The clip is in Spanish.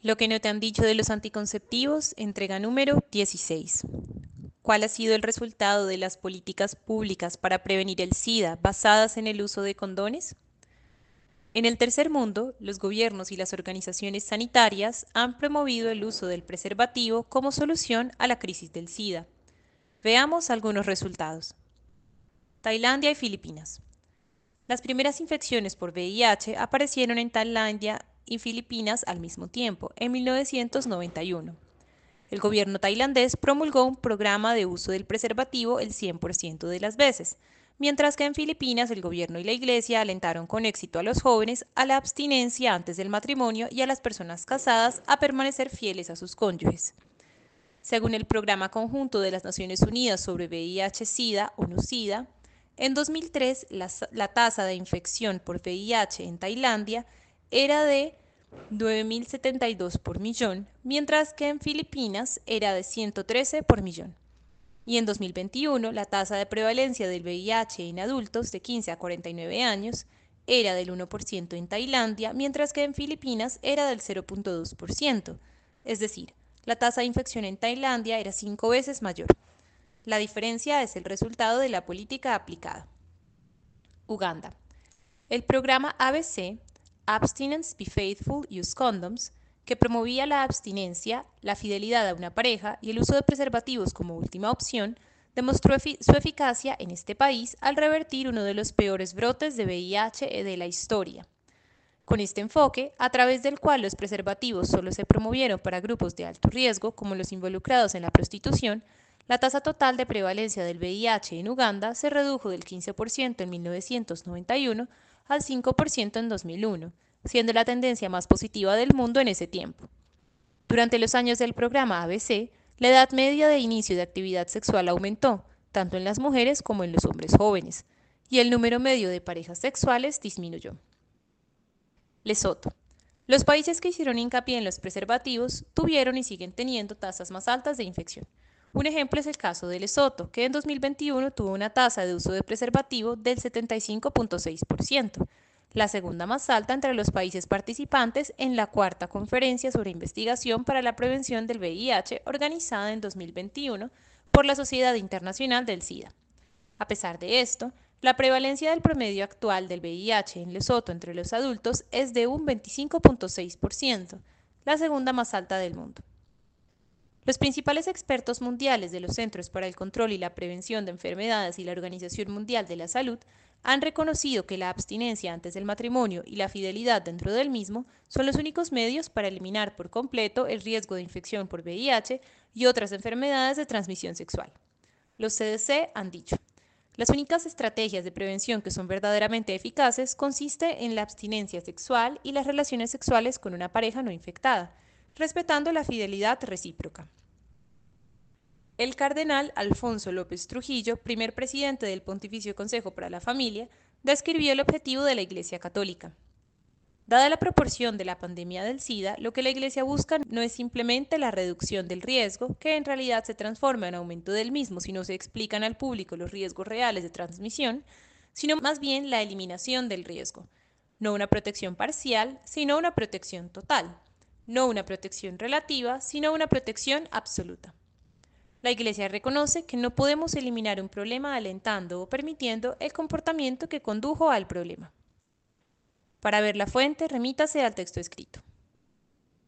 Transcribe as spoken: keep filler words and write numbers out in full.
Lo que no te han dicho de los anticonceptivos, entrega número dieciséis. ¿Cuál ha sido el resultado de las políticas públicas para prevenir el SIDA basadas en el uso de condones? En el tercer mundo, los gobiernos y las organizaciones sanitarias han promovido el uso del preservativo como solución a la crisis del SIDA. Veamos algunos resultados. Tailandia y Filipinas. Las primeras infecciones por V I H aparecieron en Tailandia y Filipinas al mismo tiempo, en mil novecientos noventa y uno. El gobierno tailandés promulgó un programa de uso del preservativo el cien por ciento de las veces, mientras que en Filipinas el gobierno y la iglesia alentaron con éxito a los jóvenes a la abstinencia antes del matrimonio y a las personas casadas a permanecer fieles a sus cónyuges. Según el Programa Conjunto de las Naciones Unidas sobre V I H-Sida, ONU-Sida, en dos mil tres la, la tasa de infección por V I H en Tailandia era de nueve mil setenta y dos por millón, mientras que en Filipinas era de ciento trece por millón. Y en dos mil veintiuno la tasa de prevalencia del V I H en adultos de quince a cuarenta y nueve años era del uno por ciento en Tailandia, mientras que en Filipinas era del cero punto dos por ciento. Es decir, la tasa de infección en Tailandia era cinco veces mayor. La diferencia es el resultado de la política aplicada. Uganda. El programa A B C, Abstinence Be Faithful, Use Condoms, que promovía la abstinencia, la fidelidad a una pareja y el uso de preservativos como última opción, demostró efi- su eficacia en este país al revertir uno de los peores brotes de V I H de la historia. Con este enfoque, a través del cual los preservativos solo se promovieron para grupos de alto riesgo, como los involucrados en la prostitución, la tasa total de prevalencia del V I H en Uganda se redujo del quince por ciento en mil novecientos noventa y uno al cinco por ciento en dos mil uno, siendo la tendencia más positiva del mundo en ese tiempo. Durante los años del programa A B C, la edad media de inicio de actividad sexual aumentó, tanto en las mujeres como en los hombres jóvenes, y el número medio de parejas sexuales disminuyó. Lesoto. Los países que hicieron hincapié en los preservativos tuvieron y siguen teniendo tasas más altas de infección. Un ejemplo es el caso de Lesoto, que en dos mil veintiuno tuvo una tasa de uso de preservativo del setenta y cinco punto seis por ciento, la segunda más alta entre los países participantes en la cuarta conferencia sobre investigación para la prevención del V I H organizada en dos mil veintiuno por la Sociedad Internacional del SIDA. A pesar de esto, la prevalencia del promedio actual del V I H en Lesoto entre los adultos es de un veinticinco punto seis por ciento, la segunda más alta del mundo. Los principales expertos mundiales de los Centros para el Control y la Prevención de Enfermedades y la Organización Mundial de la Salud han reconocido que la abstinencia antes del matrimonio y la fidelidad dentro del mismo son los únicos medios para eliminar por completo el riesgo de infección por V I H y otras enfermedades de transmisión sexual. Los C D C han dicho: las únicas estrategias de prevención que son verdaderamente eficaces consiste en la abstinencia sexual y las relaciones sexuales con una pareja no infectada, respetando la fidelidad recíproca. El cardenal Alfonso López Trujillo, primer presidente del Pontificio Consejo para la Familia, describió el objetivo de la Iglesia Católica. Dada la proporción de la pandemia del SIDA, lo que la Iglesia busca no es simplemente la reducción del riesgo, que en realidad se transforma en aumento del mismo si no se explican al público los riesgos reales de transmisión, sino más bien la eliminación del riesgo. No una protección parcial, sino una protección total. No una protección relativa, sino una protección absoluta. La Iglesia reconoce que no podemos eliminar un problema alentando o permitiendo el comportamiento que condujo al problema. Para ver la fuente, remítase al texto escrito.